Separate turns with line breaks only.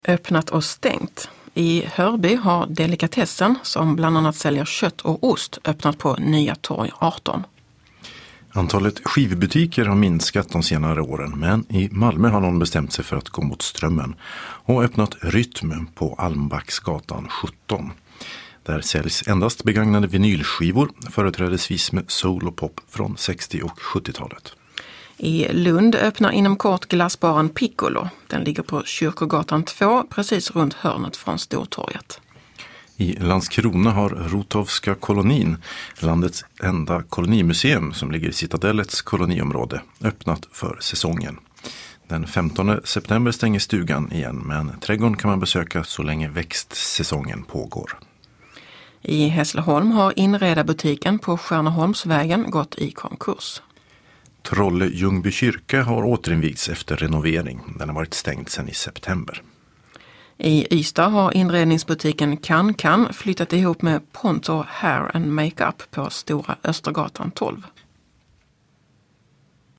Öppnat och stängt. I Hörby har Delikatessen, som bland annat säljer kött och ost, öppnat på Nya Torg 18.
Antalet skivbutiker har minskat de senare åren, men i Malmö har någon bestämt sig för att gå mot strömmen och öppnat Rytm på Almbacksgatan 17. Där säljs endast begagnade vinylskivor, företrädesvis med soul och pop från 60- och 70-talet.
I Lund öppnar inom kort glassbaren Piccolo. Den ligger på Kyrkogatan 2, precis runt hörnet från Stortorget.
I Landskrona har Rotovska kolonin, landets enda kolonimuseum som ligger i Citadellets koloniområde, öppnat för säsongen. Den 15 september stänger stugan igen, men trädgården kan man besöka så länge växtsäsongen pågår.
I Hässleholm har inredarbutiken på Stjärneholmsvägen gått i konkurs.
Trolle Ljungby kyrka har återinvigts efter renovering. Den har varit stängd sedan i september.
I Ystad har inredningsbutiken Kan flyttat ihop med Ponto Hair and Makeup på Stora Östergatan 12.